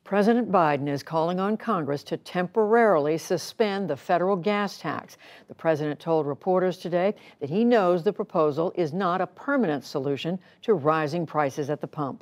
President Biden is calling on Congress to temporarily suspend the federal gas tax. The president told reporters today that he knows the proposal is not a permanent solution to rising prices at the pump.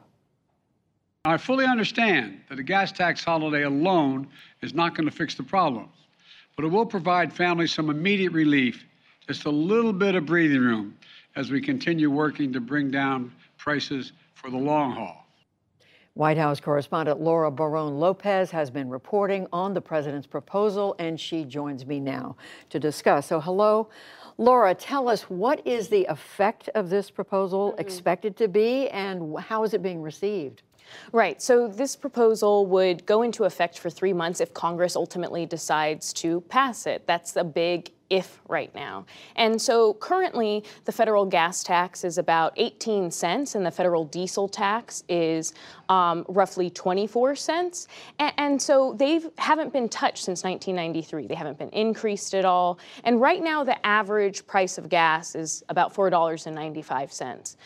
I fully understand that a gas tax holiday alone is not going to fix the problems, but it will provide families some immediate relief, just a little bit of breathing room as we continue working to bring down prices for the long haul. White House correspondent Laura Barone-Lopez has been reporting on the president's proposal, and she joins me now to discuss. So hello, Laura, tell us, what is the effect of this proposal expected to be, and how is it being received? Right. So this proposal would go into effect for 3 months if Congress ultimately decides to pass it. That's a big if right now. And so currently the federal gas tax is about 18 cents and the federal diesel tax is roughly 24 cents. And so they haven't been touched since 1993. They haven't been increased at all. And right now the average price of gas is about $4.95.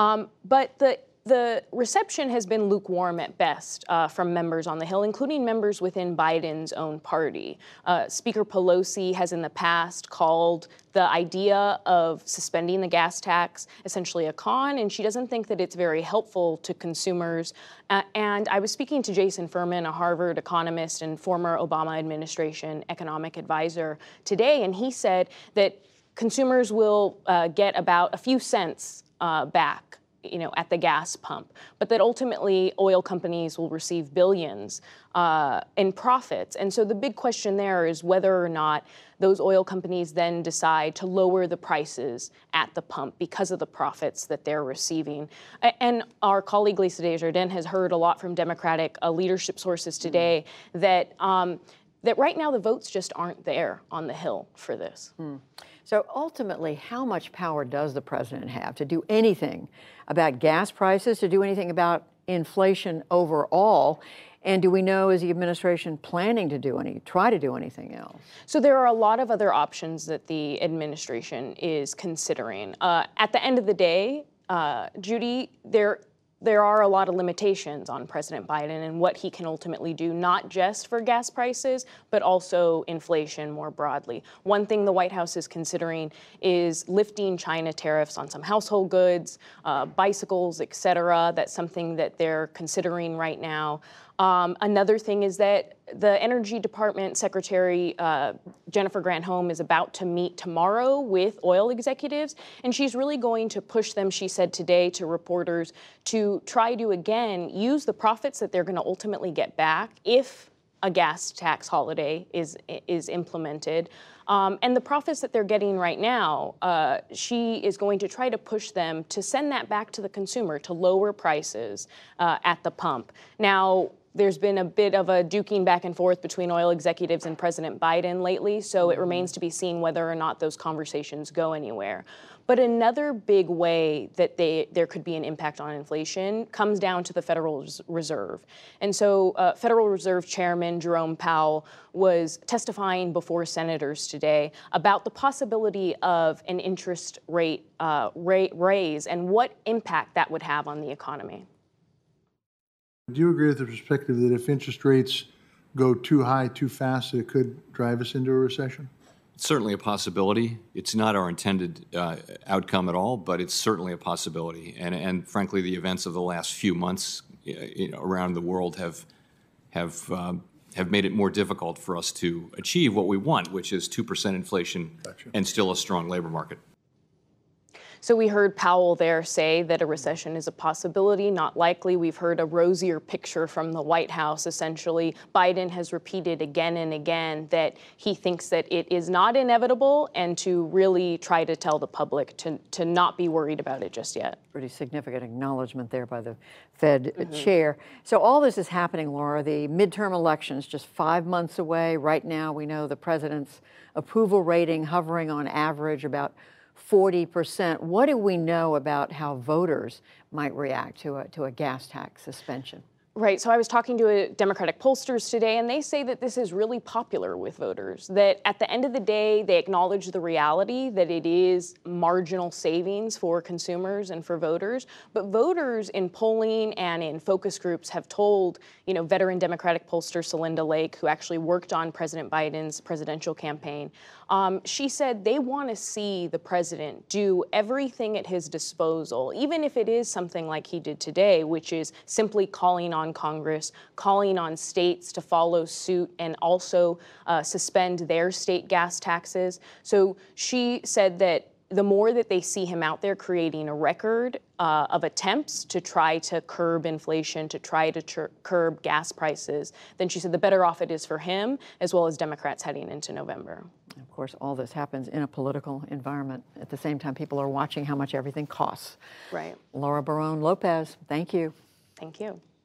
But the reception has been lukewarm at best from members on the Hill, including members within Biden's own party. Speaker Pelosi has in the past called the idea of suspending the gas tax essentially a con, and she doesn't think that it's very helpful to consumers. And I was speaking to Jason Furman, a Harvard economist and former Obama administration economic advisor today, and he said that consumers will get about a few cents back at the gas pump, but that ultimately oil companies will receive billions in profits. And so the big question there is whether or not those oil companies then decide to lower the prices at the pump because of the profits that they're receiving. And our colleague Lisa Desjardins has heard a lot from Democratic leadership sources today that right now the votes just aren't there on the Hill for this. So ultimately, how much power does the president have to do anything about gas prices, to do anything about inflation overall? And do we know, is the administration planning to try to do anything else? So there are a lot of other options that the administration is considering. At the end of the day, Judy, there are a lot of limitations on President Biden and what he can ultimately do, not just for gas prices, but also inflation more broadly. One thing the White House is considering is lifting China tariffs on some household goods, bicycles, et cetera. That's something that they're considering right now. Another thing is that the Energy Department Secretary Jennifer Granholm is about to meet tomorrow with oil executives, and she's really going to push them, she said today to reporters, to try to, again, use the profits that they're going to ultimately get back if a gas tax holiday is implemented. And the profits that they're getting right now, she is going to try to push them to send that back to the consumer, to lower prices at the pump. Now, there's been a bit of a duking back and forth between oil executives and President Biden lately, so it remains to be seen whether or not those conversations go anywhere. But another big way that there could be an impact on inflation comes down to the Federal Reserve. And so Federal Reserve Chairman Jerome Powell was testifying before senators today about the possibility of an interest rate raise and what impact that would have on the economy. Do you agree with the perspective that if interest rates go too high, too fast, it could drive us into a recession? It's certainly a possibility. It's not our intended outcome at all, but it's certainly a possibility. And frankly, the events of the last few months around the world have made it more difficult for us to achieve what we want, which is 2% inflation and still a strong labor market. So we heard Powell there say that a recession is a possibility, not likely. We've heard a rosier picture from the White House, essentially. Biden has repeated again and again that he thinks that it is not inevitable and to really try to tell the public to not be worried about it just yet. Pretty significant acknowledgement there by the Fed chair. So all this is happening, Laura. The midterm elections just 5 months away. Right now, we know the president's approval rating hovering on average about 40%. What do we know about how voters might react to a gas tax suspension? Right. So I was talking to Democratic pollsters today, and they say that this is really popular with voters, that at the end of the day, they acknowledge the reality that it is marginal savings for consumers and for voters. But voters in polling and in focus groups have told, veteran Democratic pollster Celinda Lake, who actually worked on President Biden's presidential campaign, she said they want to see the president do everything at his disposal, even if it is something like he did today, which is simply calling on Congress, calling on states to follow suit and also suspend their state gas taxes. So she said that the more that they see him out there creating a record of attempts to try to curb inflation, to try to curb gas prices, then she said the better off it is for him as well as Democrats heading into November. Of course, all this happens in a political environment. At the same time, people are watching how much everything costs. Right. Laura Barone Lopez, thank you. Thank you.